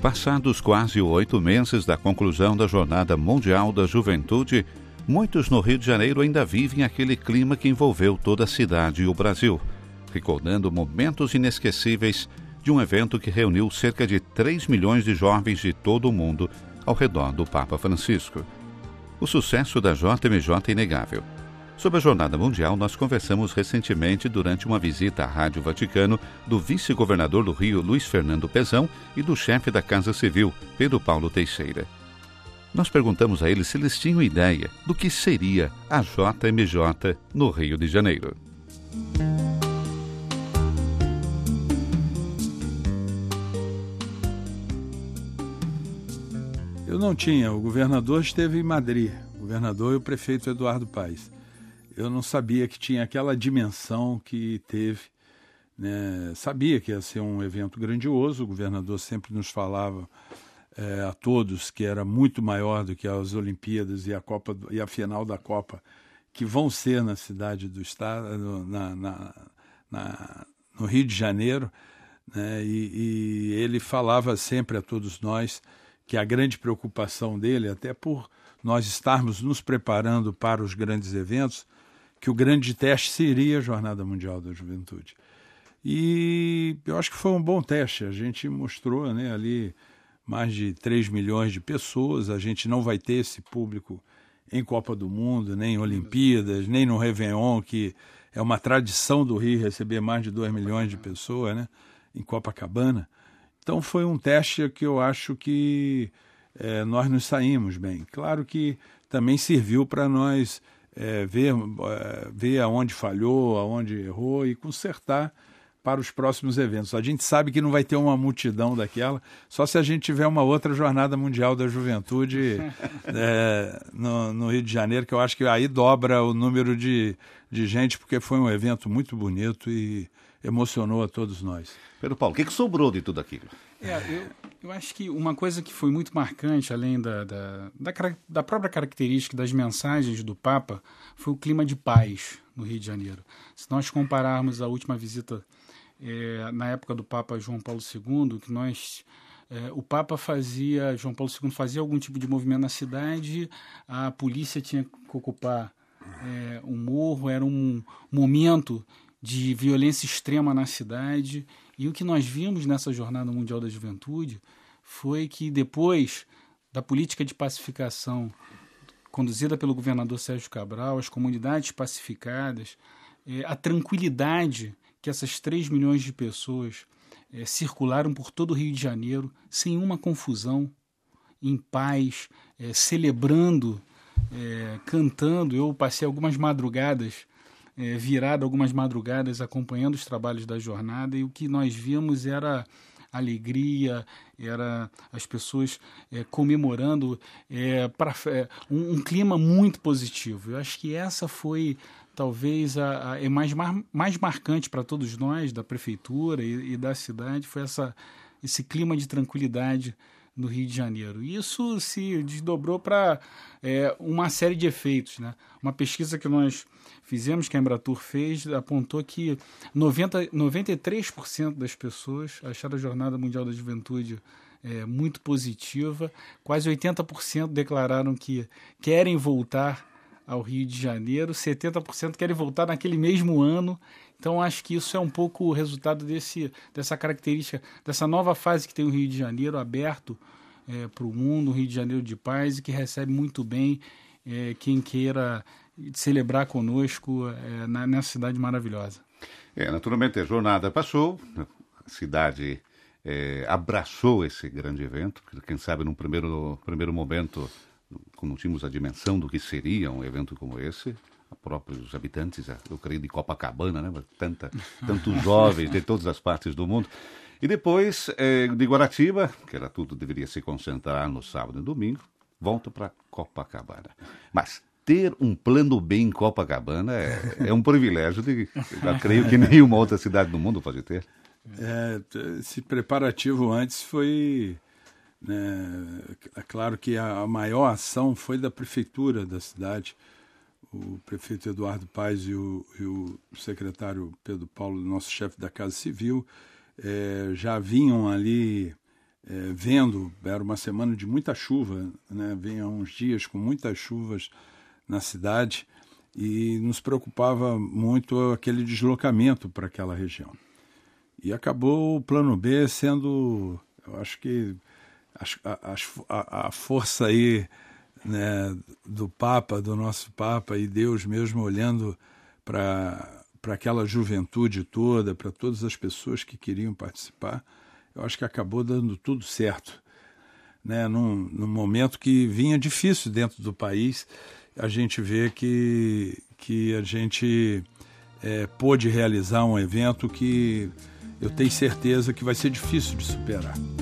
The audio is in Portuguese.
Passados quase 8 meses da conclusão da Jornada Mundial da Juventude, muitos no Rio de Janeiro ainda vivem aquele clima que envolveu toda a cidade e o Brasil, recordando momentos inesquecíveis de um evento que reuniu cerca de 3 milhões de jovens de todo o mundo ao redor do Papa Francisco. O sucesso da JMJ é inegável. Sobre a Jornada Mundial, nós conversamos recentemente durante uma visita à Rádio Vaticano do vice-governador do Rio, Luiz Fernando Pezão, e do chefe da Casa Civil, Pedro Paulo Teixeira. Nós perguntamos a eles se eles tinham ideia do que seria a JMJ no Rio de Janeiro. Eu não tinha. O governador esteve em Madrid, o governador e o prefeito Eduardo Paes. Eu não sabia que tinha aquela dimensão que teve, né? Sabia que ia ser um evento grandioso, o governador sempre nos falava a todos que era muito maior do que as Olimpíadas e a final da Copa, que vão ser na cidade do estado, no Rio de Janeiro, né? E ele falava sempre a todos nós que a grande preocupação dele, até por nós estarmos nos preparando para os grandes eventos, que o grande teste seria a Jornada Mundial da Juventude. E eu acho que foi um bom teste. A gente mostrou, né, ali mais de 3 milhões de pessoas. A gente não vai ter esse público em Copa do Mundo, nem em Olimpíadas, nem no Réveillon, que é uma tradição do Rio receber mais de 2 milhões de pessoas, né, em Copacabana. Então foi um teste que eu acho que nós nos saímos bem. Claro que também serviu para nós ver aonde falhou, aonde errou e consertar para os próximos eventos. A gente sabe que não vai ter uma multidão daquela, só se a gente tiver uma outra Jornada Mundial da Juventude no Rio de Janeiro, que eu acho que aí dobra o número de gente, porque foi um evento muito bonito e emocionou a todos nós. Pedro Paulo, o que sobrou de tudo aquilo? Eu acho que uma coisa que foi muito marcante, além da própria característica das mensagens do Papa, foi o clima de paz no Rio de Janeiro. Se nós compararmos a última visita na época do Papa João Paulo II, que o Papa João Paulo II fazia algum tipo de movimento na cidade, a polícia tinha que ocupar um morro, era um momento de violência extrema na cidade. E o que nós vimos nessa Jornada Mundial da Juventude foi que depois da política de pacificação conduzida pelo governador Sérgio Cabral, as comunidades pacificadas, a tranquilidade que essas 3 milhões de pessoas circularam por todo o Rio de Janeiro sem uma confusão, em paz, celebrando, cantando. Eu passei algumas madrugadas algumas madrugadas acompanhando os trabalhos da jornada, e o que nós vimos era alegria, era as pessoas comemorando, um clima muito positivo. Eu acho que essa foi talvez mais marcante para todos nós, da prefeitura e da cidade, foi esse clima de tranquilidade no Rio de Janeiro. E isso se desdobrou para uma série de efeitos, né? Uma pesquisa que nós fizemos, que a Embratur fez, apontou que 93% das pessoas acharam a Jornada Mundial da Juventude muito positiva, quase 80% declararam que querem voltar ao Rio de Janeiro, 70% querem voltar naquele mesmo ano. Então, acho que isso é um pouco o resultado dessa característica, dessa nova fase que tem o Rio de Janeiro aberto para o mundo, um Rio de Janeiro de paz, e que recebe muito bem quem queira celebrar conosco nessa cidade maravilhosa. Naturalmente, a jornada passou, a cidade abraçou esse grande evento, quem sabe num primeiro momento não tínhamos a dimensão do que seria um evento como esse. Próprios habitantes, eu creio, de Copacabana, né? Tantos jovens de todas as partes do mundo. E depois de Guaratiba, que era tudo, deveria se concentrar no sábado e domingo, volta para Copacabana. Mas ter um plano B em Copacabana é um privilégio eu creio que nenhuma outra cidade do mundo pode ter. Esse preparativo antes foi... É claro que a maior ação foi da prefeitura da cidade. O prefeito Eduardo Paes e o secretário Pedro Paulo, nosso chefe da Casa Civil, já vinham ali vendo, era uma semana de muita chuva, né? Vinha uns dias com muitas chuvas na cidade e nos preocupava muito aquele deslocamento para aquela região. E acabou o plano B sendo, eu acho que a força aí, né, do Papa, do nosso Papa, e Deus mesmo olhando para aquela juventude toda, para todas as pessoas que queriam participar, eu acho que acabou dando tudo certo, né? Num momento que vinha difícil dentro do país, a gente vê que a gente pôde realizar um evento que eu tenho certeza que vai ser difícil de superar.